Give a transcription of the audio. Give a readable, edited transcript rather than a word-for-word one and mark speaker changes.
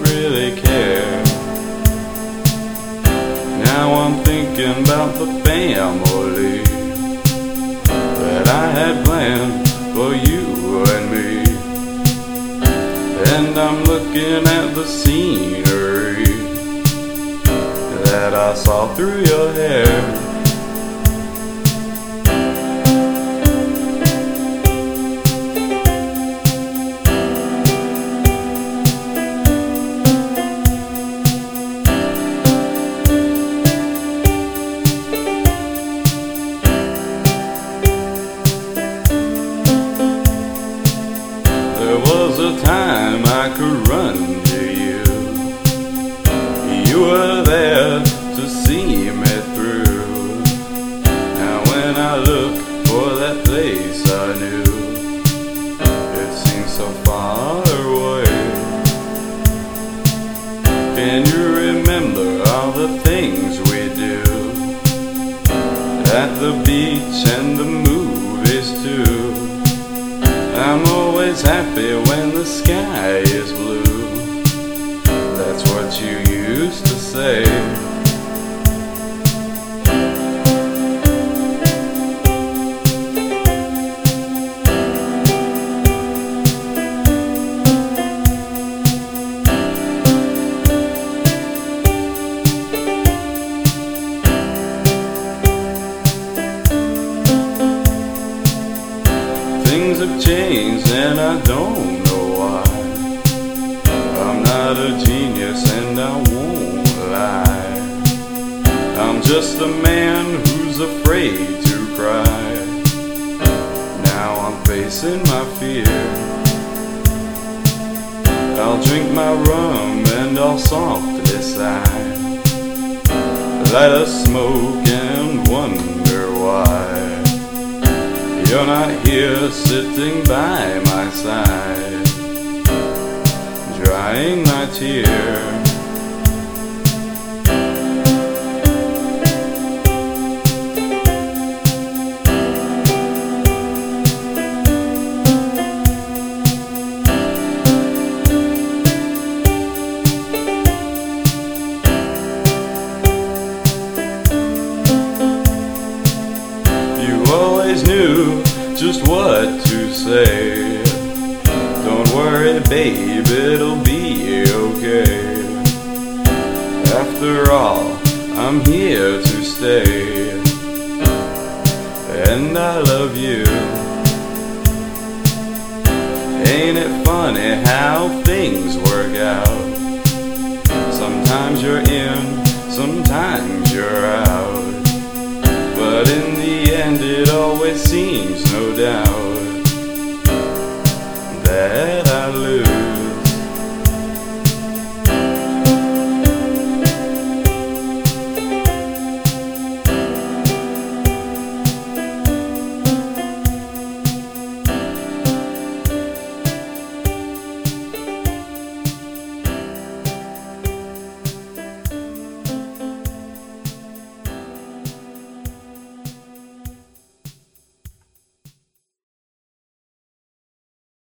Speaker 1: really care. Now I'm thinking about the family that I had planned for you and me. And I'm looking at the scenery that I saw through your hair. There was a time I could run to you. You were there to see me through. Now when I look for that place I knew, it seems so far away. Can you remember all the things we do at the beach and the movies too? I'm always happy when the sky is blue. That's what you used to say. Things have changed and I don't know why. I'm not a genius and I won't lie. I'm just a man who's afraid to cry. Now I'm facing my fear. I'll drink my rum and I'll softly sigh. Light a smoke and wonder why you're not here sitting by my side, drying my tears. You always knew just what to say. Don't worry, babe, it'll be okay. After all, I'm here to stay, and I love you. Ain't it funny how things work out? Sometimes you're in, sometimes you're out, but in the end it always seems no doubt